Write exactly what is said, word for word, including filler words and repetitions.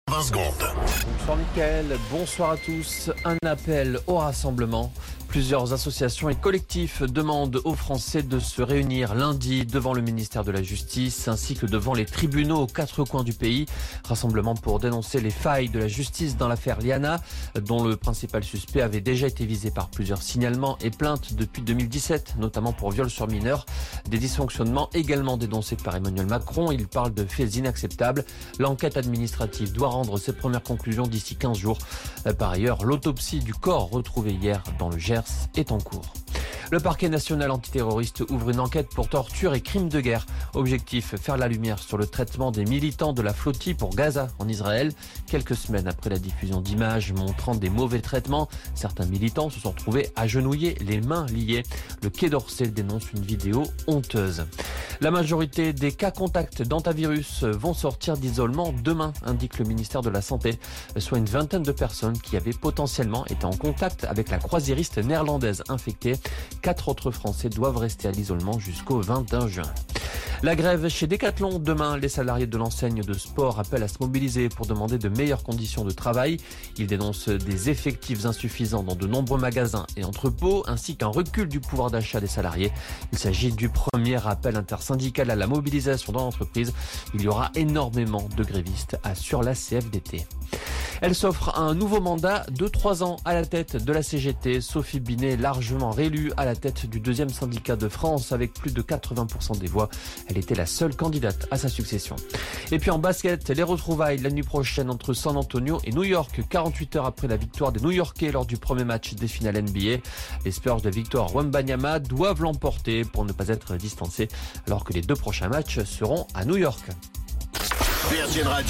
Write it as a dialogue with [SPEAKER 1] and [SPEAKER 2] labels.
[SPEAKER 1] vingt secondes.
[SPEAKER 2] Bonsoir Mickaël, bonsoir à tous. Un appel au rassemblement. Plusieurs associations et collectifs demandent aux Français de se réunir lundi devant le ministère de la Justice ainsi que devant les tribunaux aux quatre coins du pays. Rassemblement pour dénoncer les failles de la justice dans l'affaire Liana, dont le principal suspect avait déjà été visé par plusieurs signalements et plaintes depuis deux mille dix-sept, notamment pour viol sur mineurs. Des dysfonctionnements également dénoncés par Emmanuel Macron. Il parle de faits inacceptables. L'enquête administrative doit rendre ses premières conclusions d'ici quinze jours. Par ailleurs, l'autopsie du corps retrouvé hier dans le Gers est en cours. Le parquet national antiterroriste ouvre une enquête pour torture et crimes de guerre. Objectif, faire la lumière sur le traitement des militants de la flottille pour Gaza en Israël. Quelques semaines après la diffusion d'images montrant des mauvais traitements, certains militants se sont retrouvés agenouillés, les mains liées. Le Quai d'Orsay dénonce une vidéo honteuse. La majorité des cas contacts d'antivirus vont sortir d'isolement demain, indique le ministère de la Santé, soit une vingtaine de personnes qui avaient potentiellement été en contact avec la croisiériste néerlandaise infectée. Quatre autres Français doivent rester à l'isolement jusqu'au vingt et un juin. La grève chez Decathlon demain. Les salariés de l'enseigne de sport appellent à se mobiliser pour demander de meilleures conditions de travail. Ils dénoncent des effectifs insuffisants dans de nombreux magasins et entrepôts, ainsi qu'un recul du pouvoir d'achat des salariés. Il s'agit du premier appel intersyndical à la mobilisation dans l'entreprise. Il y aura énormément de grévistes, assure la C F D T. Elle s'offre un nouveau mandat de trois ans à la tête de la C G T. Sophie Binet, largement réélue à la tête du deuxième syndicat de France avec plus de quatre-vingts pour cent des voix. Elle était la seule candidate à sa succession. Et puis en basket, les retrouvailles la nuit prochaine entre San Antonio et New York, quarante-huit heures après la victoire des New-Yorkais lors du premier match des finales N B A. Les Spurs de Victor Wembanyama doivent l'emporter pour ne pas être distancés alors que les deux prochains matchs seront à New York.
[SPEAKER 1] Virgin Radio.